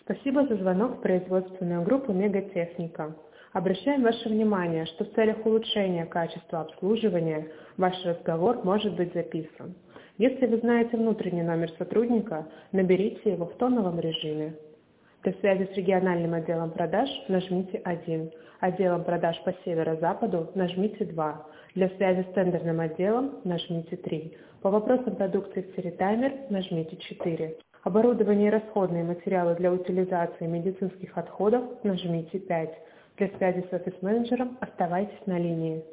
Спасибо за звонок в производственную группу «Мегатехника». Обращаем ваше внимание, что в целях улучшения качества обслуживания ваш разговор может быть записан. Если вы знаете внутренний номер сотрудника, наберите его в тоновом режиме. Для связи с региональным отделом продаж нажмите 1, отделом продаж по северо-западу нажмите 2, для связи с тендерным отделом нажмите 3, по вопросам продукции в Серитаймер нажмите 4. Оборудование и расходные материалы для утилизации медицинских отходов нажмите 5. Для связи с офис-менеджером оставайтесь на линии.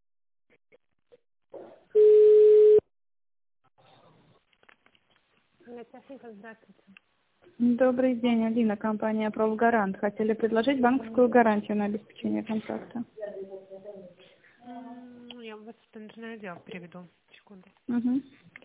Здравствуйте. Добрый день, Алина, компания «Профгарант». Хотели предложить банковскую гарантию на обеспечение контракта. Я вас в тендерный отдел переведу. Секунду. Угу.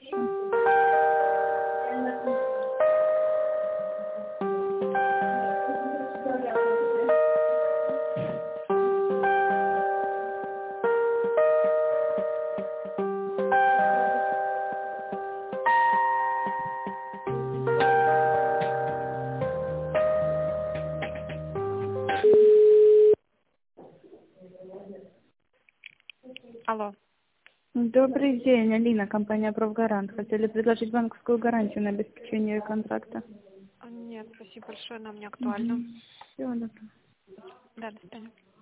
Алло. Добрый день, Алина, компания «Профгарант». Хотели предложить банковскую гарантию на обеспечение контракта. Нет, спасибо большое, нам не актуально. Всего доброго. Да, до свидания.